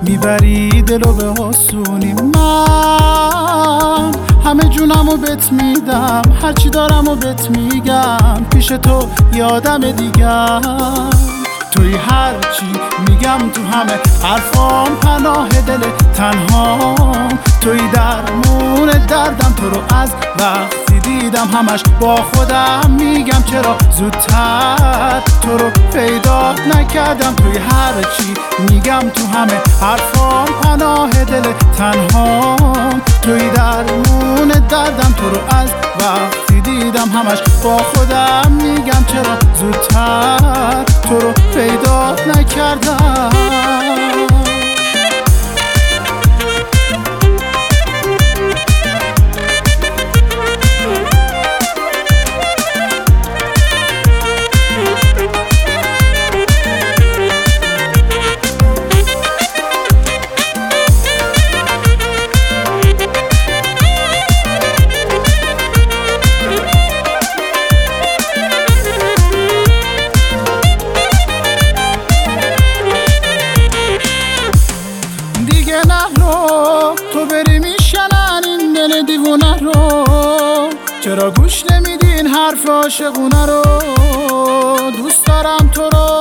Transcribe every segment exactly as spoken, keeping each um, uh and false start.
میبری دلو به آسونی. من همه جونمو بهت میدم، هرچی دارمو بهت میگم، پیش تو یادم دیگر. توی هرچی میگم تو همه حرفام، پناه دل تنهام. توی درمون دردم، تو رو از وقتی دیدم همش با خودم میگم چرا زودتر تو رو پیدا نکردم. توی هرچی میگم تو همه حرفام، پناه دل تنهام. توی درمون دردم، تو رو از وقتی دیدم همش با خودم میگم چرا زودتر تو رو پیدا نکردم. تو بری میشنن این دل دیوونه رو، چرا گوش نمیدین حرف عاشقونه رو؟ دوست دارم تو رو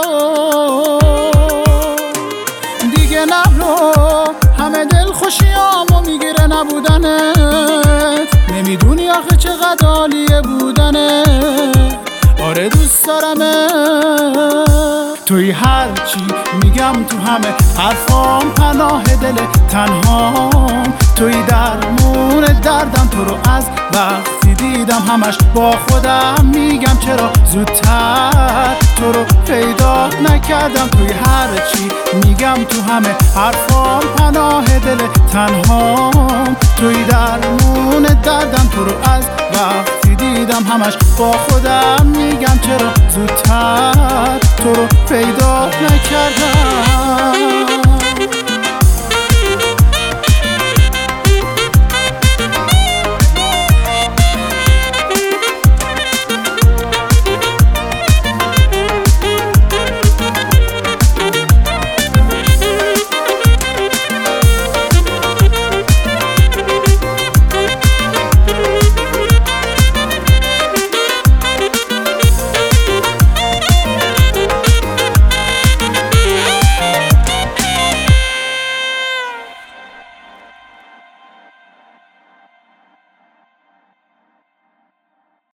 دیگه نرو، همه دل خوشیامو میگیره نبودنت. نمیدونی آخه چقدر عالیه بودنت. آره دوست دارمت. توی هرچی میگم تو همه حرفام، پناه دل تنهام. توی درمون دردم، تو رو از وقتی دیدم همش با خودم میگم چرا زودتر تو رو پیدا نکردم. توی هرچی میگم تو همه حرفام، پناه دل تنهام. توی درمون دردم، تو رو از وقتی دیدم همش با خودم میگم چرا زودتر تو رو پیدا نکردم.